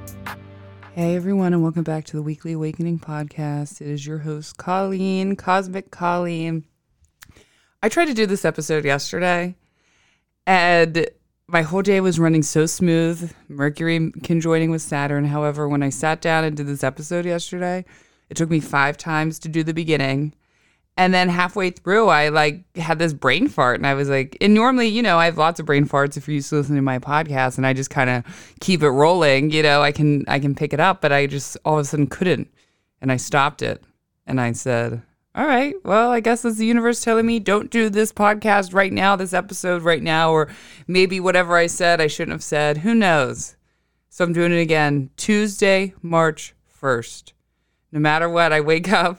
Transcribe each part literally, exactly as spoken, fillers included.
Hey everyone, and welcome back to the Weekly Awakening Podcast. It is your host, Colleen, Cosmic Colleen. I tried to do this episode yesterday, and my whole day was running so smooth, Mercury conjoining with Saturn. However, when I sat down and did this episode yesterday, it took me five times to do the beginning. And then halfway through, I like had this brain fart, and I was like, and normally, you know, I have lots of brain farts if you're used to listening to my podcast, and I just kind of keep it rolling, you know, I can I can pick it up, but I just all of a sudden couldn't, and I stopped it, and I said, all right, well, I guess that's the universe telling me don't do this podcast right now, this episode right now, or maybe whatever I said I shouldn't have said, who knows? So I'm doing it again, Tuesday, March first. No matter what, I wake up.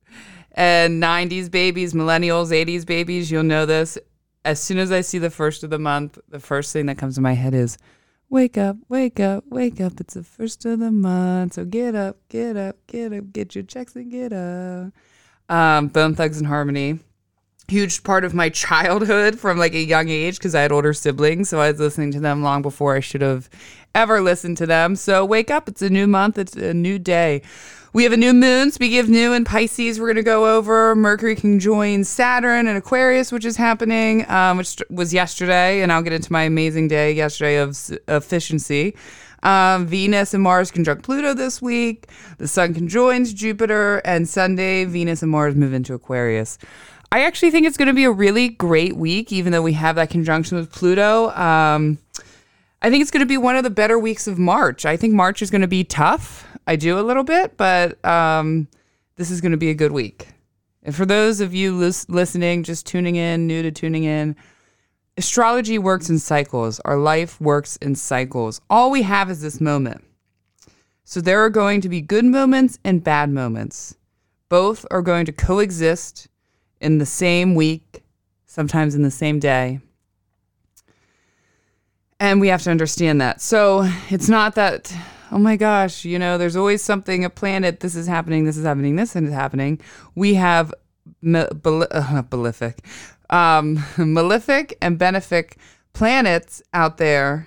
And nineties babies, millennials, eighties babies, you'll know this. As soon as I see the first of the month, the first thing that comes to my head is, wake up, wake up, wake up. It's the first of the month. So get up, get up, get up, get your checks and get up. Um, Bone Thugs and Harmony. Huge part of my childhood from like a young age because I had older siblings. So I was listening to them long before I should have ever listened to them. So wake up. It's a new month. It's a new day. We have a new moon. Speaking of new in Pisces, we're going to go over Mercury conjoins Saturn and Aquarius, which is happening, um, which was yesterday. And I'll get into my amazing day yesterday of efficiency. Um, Venus and Mars conjunct Pluto this week. The Sun conjoins Jupiter. And Sunday, Venus and Mars move into Aquarius. I actually think it's going to be a really great week, even though we have that conjunction with Pluto. Um, I think it's going to be one of the better weeks of March. I think March is going to be tough. I do a little bit, but um, this is going to be a good week. And for those of you lis- listening, just tuning in, new to tuning in, astrology works in cycles. Our life works in cycles. All we have is this moment. So there are going to be good moments and bad moments. Both are going to coexist in the same week, sometimes in the same day. And we have to understand that. So it's not that, oh my gosh, you know, there's always something, a planet, this is happening, this is happening, this is happening. We have me- bel- uh, malefic, um, malefic and benefic planets out there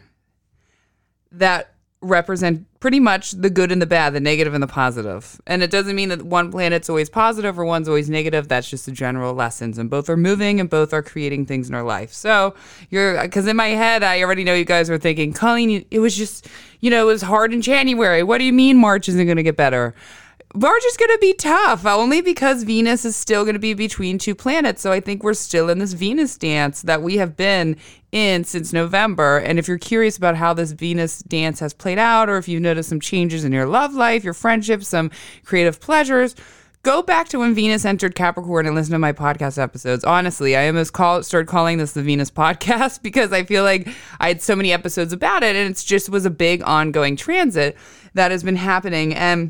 that represent pretty much the good and the bad, the negative and the positive. And it doesn't mean that one planet's always positive or one's always negative. That's just the general lessons. And both are moving and both are creating things in our life. So you're, because in my head, I already know you guys are thinking, Colleen, it was just, you know, it was hard in January. What do you mean March isn't going to get better? March is going to be tough, only because Venus is still going to be between two planets. So I think we're still in this Venus dance that we have been in since November. And if you're curious about how this Venus dance has played out, or if you've noticed some changes in your love life, your friendships, some creative pleasures, go back to when Venus entered Capricorn and listen to my podcast episodes. Honestly, I almost call, started calling this the Venus podcast because I feel like I had so many episodes about it, and it just was a big ongoing transit that has been happening. And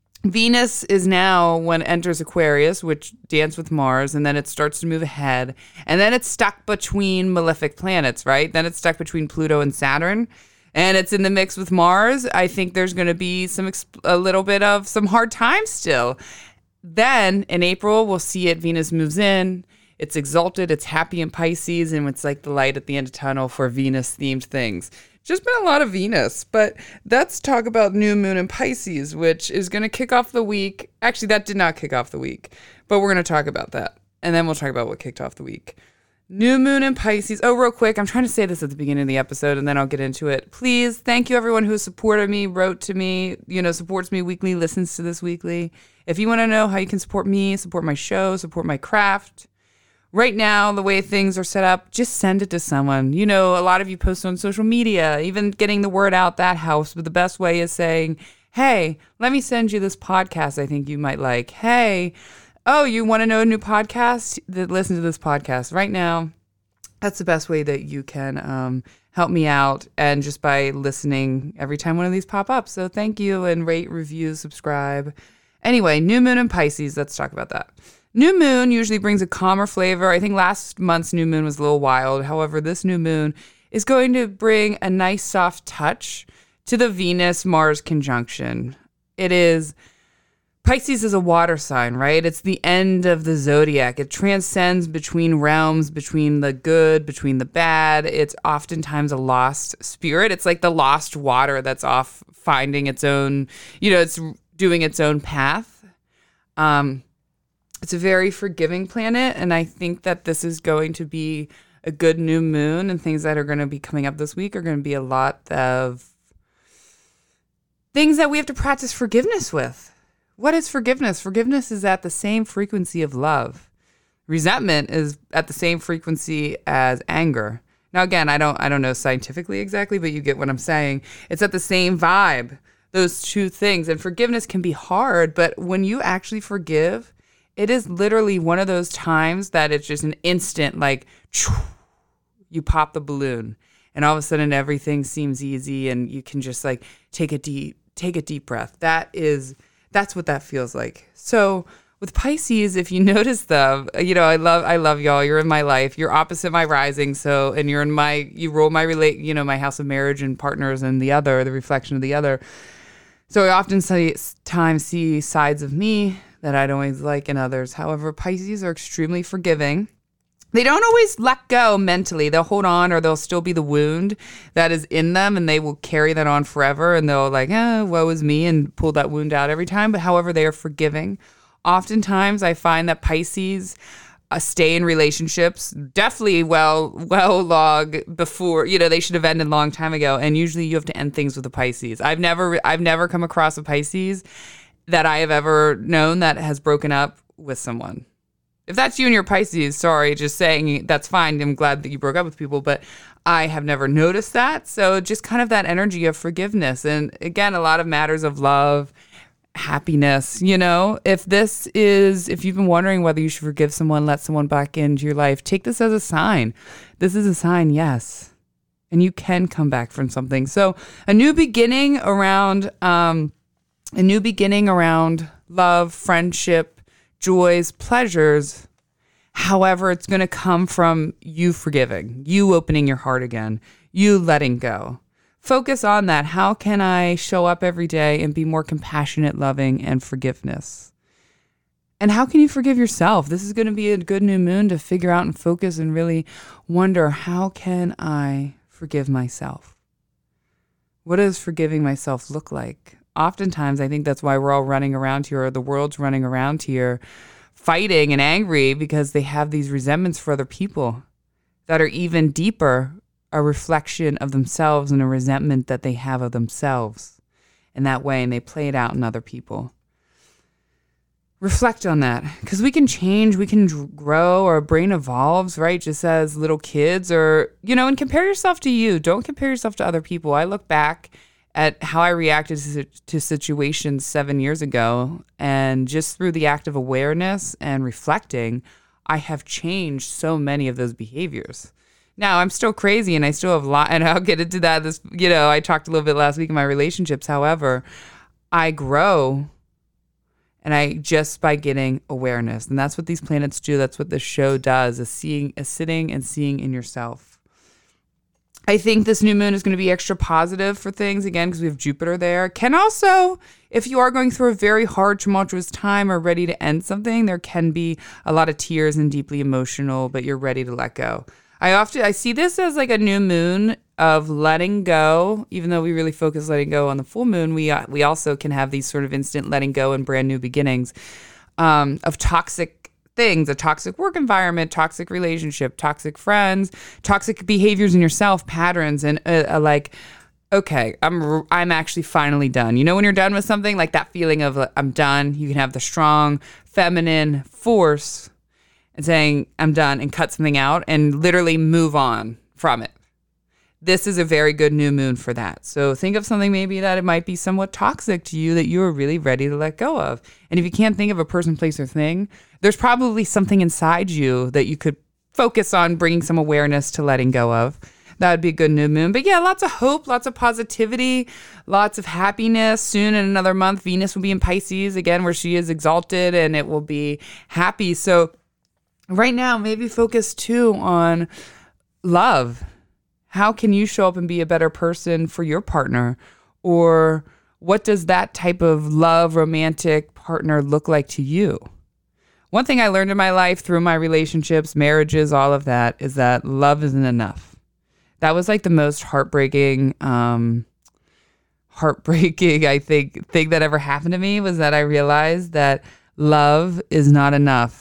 Venus is now, when it enters Aquarius, which dance with Mars, and then it starts to move ahead. And then it's stuck between malefic planets, right? Then it's stuck between Pluto and Saturn. And it's in the mix with Mars. I think there's going to be some a little bit of some hard times still. Then in April, we'll see it. Venus moves in. It's exalted. It's happy in Pisces. And it's like the light at the end of the tunnel for Venus-themed things. Just been a lot of Venus, but let's talk about new moon in Pisces, which is going to kick off the week. Actually, that did not kick off the week, but we're going to talk about that. And then we'll talk about what kicked off the week. New moon in Pisces. Oh, real quick, I'm trying to say this at the beginning of the episode, and then I'll get into it. Please, thank you everyone who supported me, wrote to me, you know, supports me weekly, listens to this weekly. If you want to know how you can support me, support my show, support my craft, right now, the way things are set up, just send it to someone. You know, a lot of you post on social media, even getting the word out, that helps. But the best way is saying, hey, let me send you this podcast I think you might like. Hey, oh, you want to know a new podcast? Then listen to this podcast right now. That's the best way that you can um, help me out, and just by listening every time one of these pop up. So thank you, and rate, review, subscribe. Anyway, new moon in Pisces. Let's talk about that. New moon usually brings a calmer flavor. I think last month's new moon was a little wild. However, this new moon is going to bring a nice soft touch to the Venus-Mars conjunction. It is Pisces is a water sign, right? It's the end of the zodiac. It transcends between realms, between the good, between the bad. It's oftentimes a lost spirit. It's like the lost water that's off finding its own, you know, it's doing its own path. Um, it's a very forgiving planet, and I think that this is going to be a good new moon, and things that are going to be coming up this week are going to be a lot of things that we have to practice forgiveness with. What is forgiveness? Forgiveness is at the same frequency of love. Resentment is at the same frequency as anger. Now, again, I don't I don't know scientifically exactly, but you get what I'm saying. It's at the same vibe, those two things. And forgiveness can be hard, but when you actually forgive, it is literally one of those times that it's just an instant, like, you pop the balloon, and all of a sudden everything seems easy, and you can just like take a deep, take a deep breath. That is... That's what that feels like. So with Pisces, if you notice them, you know, I love, I love y'all. You're in my life. You're opposite my rising. So, and you're in my, you roll my relate, you know, my house of marriage and partners and the other, the reflection of the other. So I often see, times see sides of me that I don't always like in others. However, Pisces are extremely forgiving. They don't always let go mentally. They'll hold on, or they'll still be the wound that is in them, and they will carry that on forever, and they'll like, eh, woe is me, and pull that wound out every time. But however, they are forgiving. Oftentimes, I find that Pisces uh, stay in relationships, definitely well, well log before, you know, they should have ended a long time ago. And usually you have to end things with a Pisces. I've never, I've never come across a Pisces that I have ever known that has broken up with someone. If that's you and your Pisces, sorry, just saying that's fine. I'm glad that you broke up with people, but I have never noticed that. So just kind of that energy of forgiveness. And again, a lot of matters of love, happiness, you know, if this is, if you've been wondering whether you should forgive someone, let someone back into your life, take this as a sign. This is a sign, yes. And you can come back from something. So a new beginning around, um, a new beginning around love, friendship, joys, pleasures. However, it's going to come from you forgiving, you opening your heart again, you letting go. Focus on that. How can I show up every day and be more compassionate, loving, and forgiveness? And how can you forgive yourself? This is going to be a good new moon to figure out and focus and really wonder, how can I forgive myself? What does forgiving myself look like? Oftentimes, I think that's why we're all running around here, or the world's running around here, fighting and angry because they have these resentments for other people that are even deeper, a reflection of themselves and a resentment that they have of themselves in that way, and they play it out in other people. Reflect on that, because we can change, we can grow, our brain evolves, right? Just as little kids, or, you know, and compare yourself to you. Don't compare yourself to other people. I look back at how I reacted to, to situations seven years ago, and just through the act of awareness and reflecting, I have changed so many of those behaviors. Now, I'm still crazy, and I still have a lot, and I'll get into that. This, you know, I talked a little bit last week in my relationships. However, I grow, and I just by getting awareness, and that's what these planets do. That's what this show does: is seeing, is sitting and seeing in yourself. I think this new moon is going to be extra positive for things, again, because we have Jupiter there. Can also, if you are going through a very hard, tumultuous time or ready to end something, there can be a lot of tears and deeply emotional, but you're ready to let go. I often, I see this as like a new moon of letting go. Even though we really focus letting go on the full moon, we uh, we also can have these sort of instant letting go and brand new beginnings um, of toxic things, a toxic work environment, toxic relationship, toxic friends, toxic behaviors in yourself, patterns, and uh, uh, like, okay, I'm I'm actually finally done. You know, when you're done with something, like that feeling of uh, I'm done. You can have the strong feminine force and saying I'm done and cut something out and literally move on from it. This is a very good new moon for that. So think of something maybe that it might be somewhat toxic to you that you are really ready to let go of. And if you can't think of a person, place, or thing, there's probably something inside you that you could focus on bringing some awareness to letting go of. That would be a good new moon. But yeah, lots of hope, lots of positivity, lots of happiness. Soon in another month, Venus will be in Pisces again, where she is exalted, and it will be happy. So right now, maybe focus too on love. How can you show up and be a better person for your partner? Or what does that type of love, romantic partner look like to you? One thing I learned in my life through my relationships, marriages, all of that, is that love isn't enough. That was like the most heartbreaking, um, heartbreaking, I think, thing that ever happened to me, was that I realized that love is not enough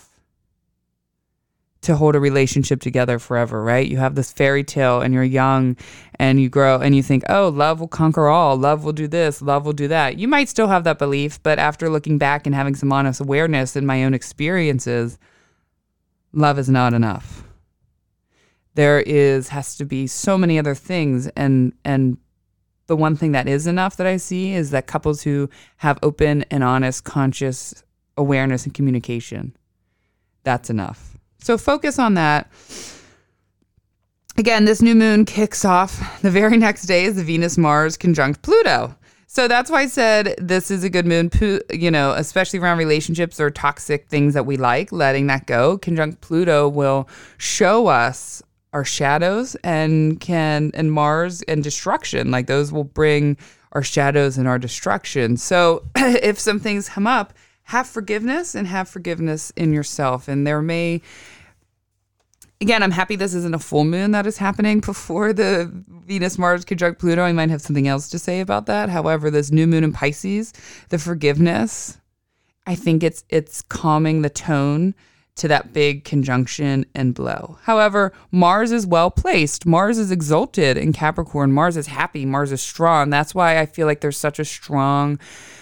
to hold a relationship together forever, right? You have this fairy tale and you're young and you grow and you think, oh, love will conquer all. Love will do this. Love will do that. You might still have that belief, but after looking back and having some honest awareness in my own experiences, love is not enough. There is, has to be so many other things. And, and the one thing that is enough that I see is that couples who have open and honest, conscious awareness and communication, that's enough. So focus on that. Again, this new moon kicks off. The very next day is the Venus-Mars conjunct Pluto. So that's why I said this is a good moon, you know, especially around relationships or toxic things that we like, letting that go. Conjunct Pluto will show us our shadows and can, and Mars and destruction. Like those will bring our shadows and our destruction. So if some things come up, have forgiveness and have forgiveness in yourself. And there may, again, I'm happy this isn't a full moon that is happening before the Venus-Mars conjunct Pluto. I might have something else to say about that. However, this new moon in Pisces, the forgiveness, I think it's it's calming the tone to that big conjunction and blow. However, Mars is well placed. Mars is exalted in Capricorn. Mars is happy. Mars is strong. That's why I feel like there's such a strong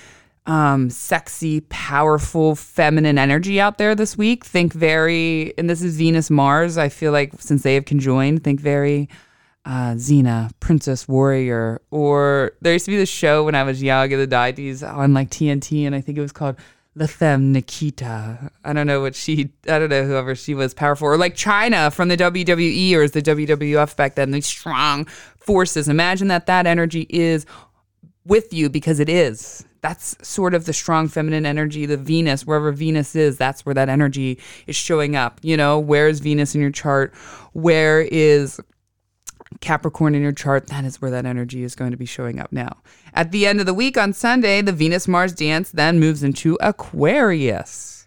Um, sexy, powerful, feminine energy out there this week. Think very, and this is Venus Mars. I feel like since they have conjoined, think very uh, Xena, Princess Warrior. Or there used to be this show when I was young in the nineties on like T N T, and I think it was called La Femme Nikita. I don't know what she, I don't know whoever she was, powerful. Or like China from the W W E or the W W F back then, these strong forces. Imagine that that energy is with you because it is. That's sort of the strong feminine energy, the Venus, wherever Venus is, that's where that energy is showing up. You know, where is Venus in your chart? Where is Capricorn in your chart? That is where that energy is going to be showing up now. At the end of the week on Sunday, the Venus-Mars dance then moves into Aquarius.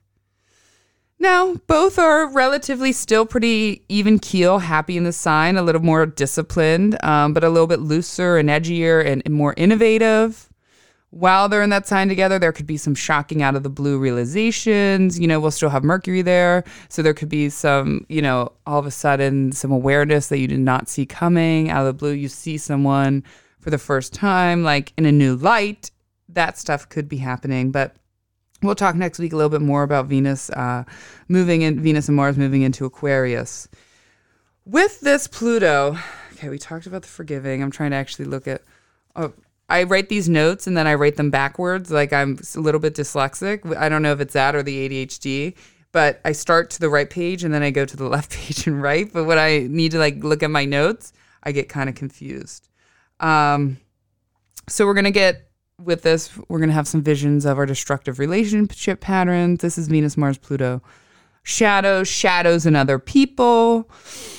Now, both are relatively still pretty even keel, happy in the sign, a little more disciplined, um, but a little bit looser and edgier and, and more innovative. While they're in that sign together, there could be some shocking out of the blue realizations. You know, we'll still have Mercury there. So there could be some, you know, all of a sudden some awareness that you did not see coming out of the blue. You see someone for the first time, like in a new light. That stuff could be happening. But we'll talk next week a little bit more about Venus uh, moving in, Venus and Mars moving into Aquarius. With this Pluto, okay, we talked about the forgiving. I'm trying to actually look at... Oh, I write these notes and then I write them backwards. Like I'm a little bit dyslexic. I don't know if it's that or the A D H D, but I start to the right page and then I go to the left page and write. But when I need to like look at my notes, I get kind of confused. Um, so we're going to get with this, we're going to have some visions of our destructive relationship patterns. This is Venus, Mars, Pluto. Shadows, shadows in other people.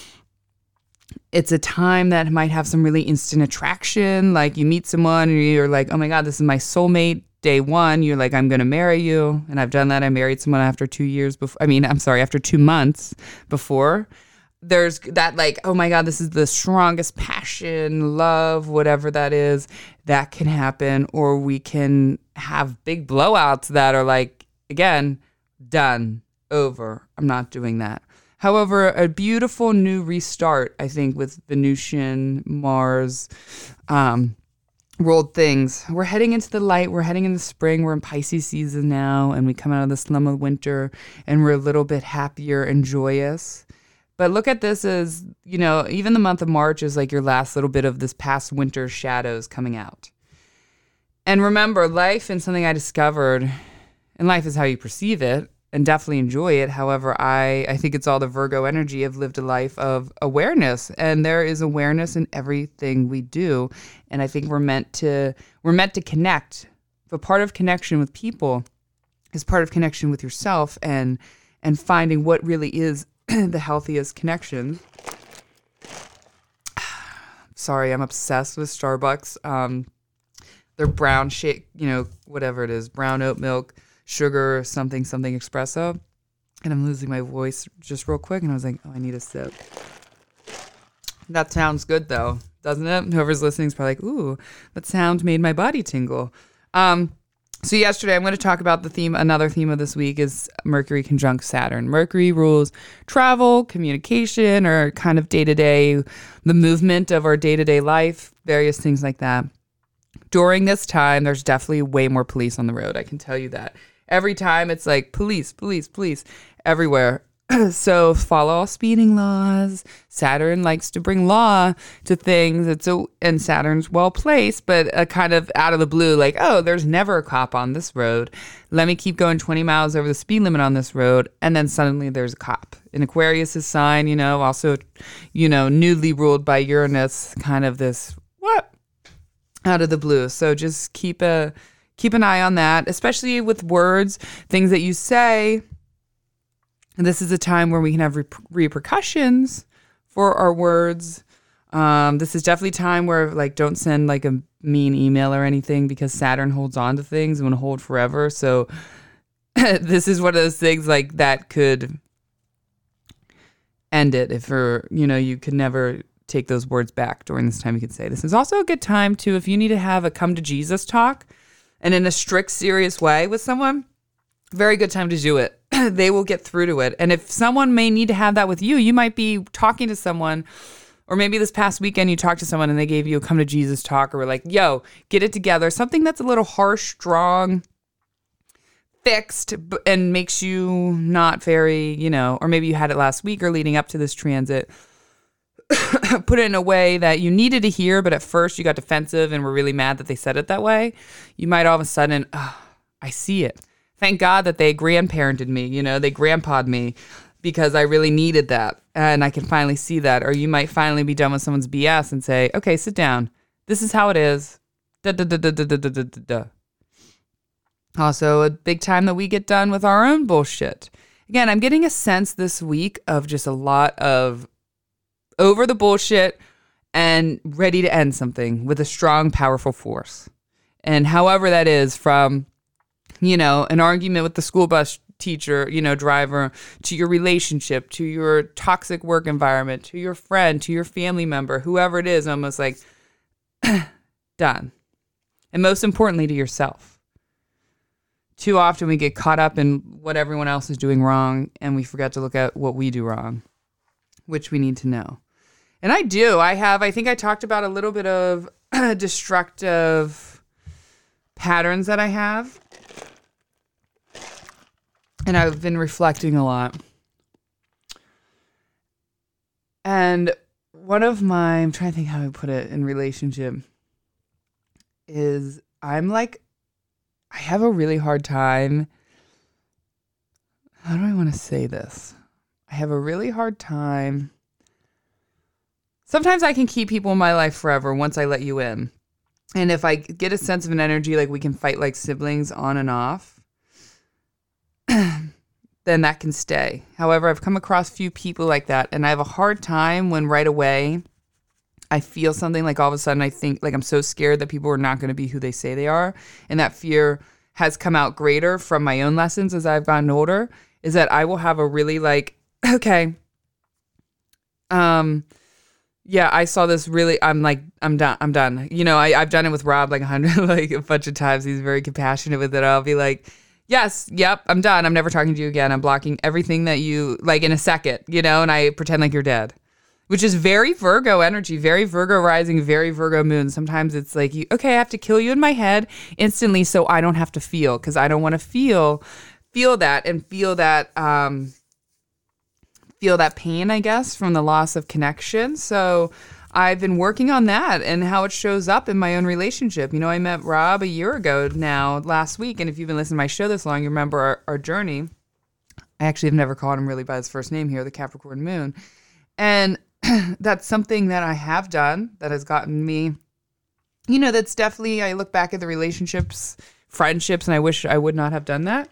It's a time that might have some really instant attraction. Like you meet someone and you're like, oh my God, this is my soulmate. Day one, you're like, I'm going to marry you. And I've done that. I married someone after two years before. I mean, I'm sorry, after two months before. There's that like, oh my God, this is the strongest passion, love, whatever that is. That can happen. Or we can have big blowouts that are like, again, done, over. I'm not doing that. However, a beautiful new restart, I think, with Venusian, Mars, um, rolled things. We're heading into the light. We're heading into spring. We're in Pisces season now, and we come out of the slum of winter, and we're a little bit happier and joyous. But look at this as, you know, even the month of March is like your last little bit of this past winter shadows coming out. And remember, life and something I discovered, and life is how you perceive it, and definitely enjoy it. However, I, I think it's all the Virgo energy. I've lived a life of awareness, and there is awareness in everything we do. And I think we're meant to we're meant to connect. But part of connection with people is part of connection with yourself, and and finding what really is the healthiest connection. Sorry, I'm obsessed with Starbucks. Um, their brown shake, you know, whatever it is, brown oat milk sugar something something espresso. And I'm losing my voice just real quick. And I was like, oh, I need a sip. That sounds good, though, doesn't it? Whoever's listening is probably like, ooh, that sound made my body tingle. Um, so yesterday, I'm going to talk about the theme. Another theme of this week is Mercury conjunct Saturn. Mercury rules travel, communication, or kind of day-to-day, the movement of our day-to-day life, various things like that. During this time, there's definitely way more police on the road. I can tell you that. Every time it's like police, police, police everywhere. So follow all speeding laws. Saturn likes to bring law to things. It's a, and Saturn's well placed, but a kind of out of the blue, like, oh, there's never a cop on this road. Let me keep going twenty miles over the speed limit on this road. And then suddenly there's a cop. In Aquarius' sign, you know, also, you know, newly ruled by Uranus, kind of this, what? Out of the blue. So just keep a... Keep an eye on that, especially with words, things that you say. And this is a time where we can have rep- repercussions for our words. Um, this is definitely time where, like, don't send, like, a mean email or anything because Saturn holds on to things and will hold forever. So this is one of those things, like, that could end it if, or, you know, you could never take those words back during this time. You could say this is also a good time, too, if you need to have a come to Jesus talk. And in a strict, serious way with someone, very good time to do it. They will get through to it. And if someone may need to have that with you, you might be talking to someone, or maybe this past weekend you talked to someone and they gave you a come to Jesus talk, or were like, yo, get it together. Something that's a little harsh, strong, fixed, and makes you not very, you know, or maybe you had it last week or leading up to this transit. Put it in a way that you needed to hear, but at first you got defensive and were really mad that they said it that way. You might all of a sudden, oh, I see it. Thank God that they grandparented me, you know, they grandpa'd me because I really needed that. And I can finally see that. Or you might finally be done with someone's B S and say, okay, sit down. This is how it is. Da, da, da, da, da, da, da, da, da. Also, a big time that we get done with our own bullshit. Again, I'm getting a sense this week of just a lot of over the bullshit and ready to end something with a strong, powerful force. And however that is, from, you know, an argument with the school bus teacher, you know, driver, to your relationship, to your toxic work environment, to your friend, to your family member, whoever it is, almost like done. And most importantly, to yourself. Too often we get caught up in what everyone else is doing wrong and we forget to look at what we do wrong, which we need to know. And I do. I have, I think I talked about a little bit of destructive patterns that I have. And I've been reflecting a lot. And one of my, I'm trying to think how I put it in relationship, is I'm like, I have a really hard time. How do I want to say this? I have a really hard time. Sometimes I can keep people in my life forever once I let you in. And if I get a sense of an energy, like we can fight like siblings on and off, then that can stay. However, I've come across few people like that. And I have a hard time when right away I feel something, like all of a sudden I think like I'm so scared that people are not going to be who they say they are. And that fear has come out greater from my own lessons as I've gotten older, is that I will have a really like, okay, um, yeah, I saw this really, I'm like, I'm done. I'm done. You know, I, I've done it with Rob like a hundred, like a bunch of times. He's very compassionate with it. I'll be like, yes, yep, I'm done. I'm never talking to you again. I'm blocking everything that you, like in a second, you know, and I pretend like you're dead, which is very Virgo energy, very Virgo rising, very Virgo moon. Sometimes it's like, you, okay, I have to kill you in my head instantly so I don't have to feel, because I don't want to feel, feel that and feel that, um, feel that pain, I guess, from the loss of connection. So I've been working on that and how it shows up in my own relationship. You know, I met Rob a year ago now, last week. And if you've been listening to my show this long, you remember our, our journey. I actually have never called him really by his first name here, the Capricorn moon. And that's something that I have done that has gotten me, you know, that's definitely, I look back at the relationships, friendships, and I wish I would not have done that.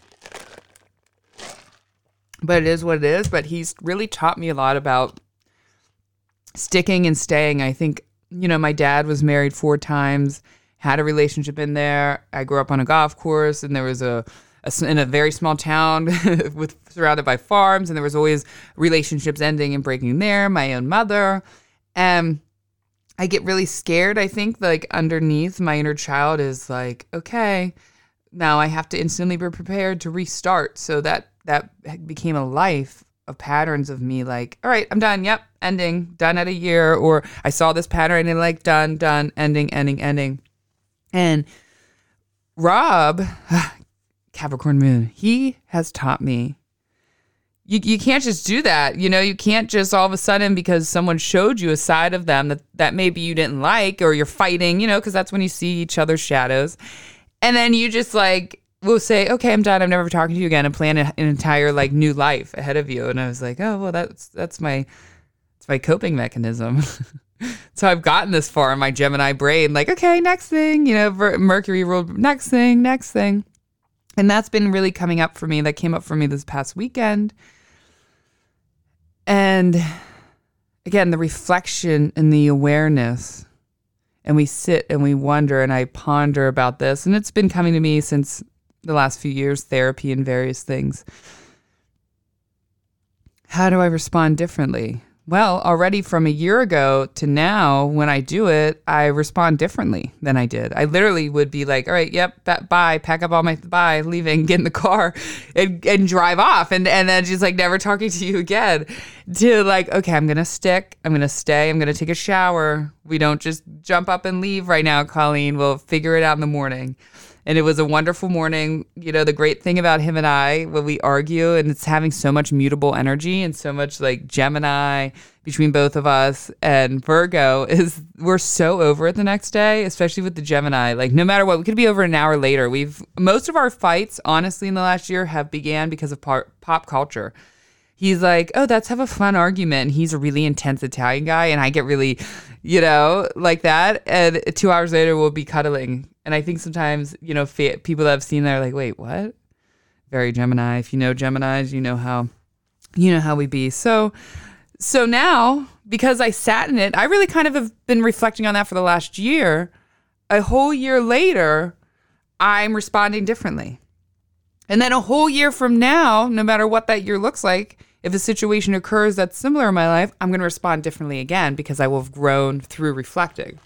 But it is what it is. But he's really taught me a lot about sticking and staying. I think, you know, my dad was married four times, had a relationship in there. I grew up on a golf course, and there was a, a, in a very small town with surrounded by farms, and there was always relationships ending and breaking there. My own mother, and I get really scared. I think like underneath my inner child is like, okay, now I have to instantly be prepared to restart. So that that became a life of patterns of me like, all right, I'm done. Yep, ending, done at a year. Or I saw this pattern and like done, done, ending, ending, ending. And Rob, Capricorn moon, he has taught me You you can't just do that. You know, you can't just all of a sudden because someone showed you a side of them that, that maybe you didn't like or you're fighting, you know, because that's when you see each other's shadows. And then you just like will say, okay, I'm done. I'm never talking to you again and plan an entire like new life ahead of you. And I was like, oh, well, that's that's my it's my coping mechanism. So I've gotten this far in my Gemini brain. Like, okay, next thing, you know, Mercury ruled next thing, next thing. And that's been really coming up for me. That came up for me this past weekend. And again, the reflection and the awareness, and we sit and we wonder, and I ponder about this, and it's been coming to me since the last few years, therapy and various things. How do I respond differently? Well, already from a year ago to now, when I do it, I respond differently than I did. I literally would be like, all right, yep, bye, pack up all my, bye, leaving, get in the car and, and drive off. And, and then just like never talking to you again to like, okay, I'm going to stick, I'm going to stay, I'm going to take a shower. We don't just jump up and leave right now, Colleen. We'll figure it out in the morning. And it was a wonderful morning. You know, the great thing about him and I, when we argue, and it's having so much mutable energy and so much like Gemini between both of us and Virgo, is we're so over it the next day, especially with the Gemini. Like no matter what, we could be over an hour later. We've most of our fights, honestly, in the last year have began because of pop, pop culture. He's like, oh, let's have a fun argument. And he's a really intense Italian guy. And I get really, you know, like that. And two hours later, we'll be cuddling. And I think sometimes, you know, fa- people that have seen that are like, wait, what? Very Gemini. If you know Geminis, you know how, you know how we be. So, so now, because I sat in it, I really kind of have been reflecting on that for the last year. A whole year later, I'm responding differently. And then a whole year from now, no matter what that year looks like, if a situation occurs that's similar in my life, I'm going to respond differently again because I will have grown through reflecting.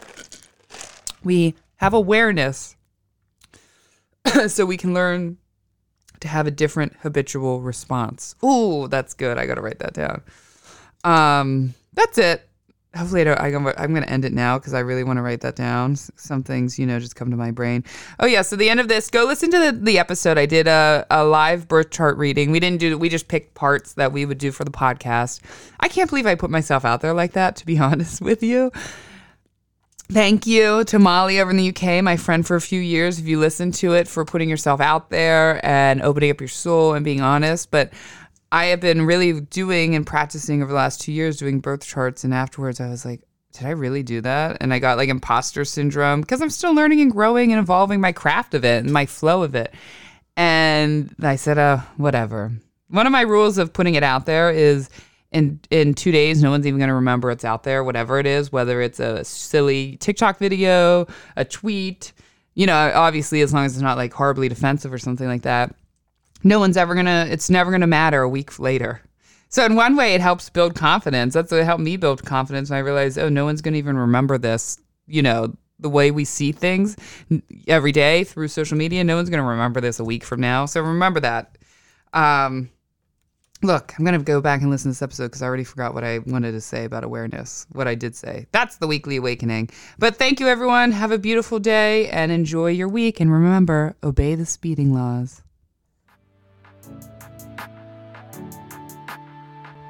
We have awareness so we can learn to have a different habitual response. Ooh, that's good. I got to write that down. Um, that's it. Hopefully I don't, I, I'm going to end it now because I really want to write that down. Some things, you know, just come to my brain. Oh yeah. So the end of this, go listen to the, the episode. I did a, a live birth chart reading. We didn't do, we just picked parts that we would do for the podcast. I can't believe I put myself out there like that, to be honest with you. Thank you to Molly over in the U K, my friend for a few years, if you listen to it, for putting yourself out there and opening up your soul and being honest. But I have been really doing and practicing over the last two years doing birth charts. And afterwards I was like, did I really do that? And I got like imposter syndrome because I'm still learning and growing and evolving my craft of it and my flow of it. And I said, uh, whatever. One of my rules of putting it out there is in in two days, no one's even going to remember it's out there, whatever it is, whether it's a silly TikTok video, a tweet, you know, obviously as long as it's not like horribly defensive or something like that. No one's ever going to, it's never going to matter a week later. So in one way, it helps build confidence. That's what helped me build confidence. And I realized, oh, no one's going to even remember this, you know, the way we see things every day through social media. No one's going to remember this a week from now. So remember that. Um, look, I'm going to go back and listen to this episode because I already forgot what I wanted to say about awareness, what I did say. That's the weekly awakening. But thank you, everyone. Have a beautiful day and enjoy your week. And remember, obey the speeding laws.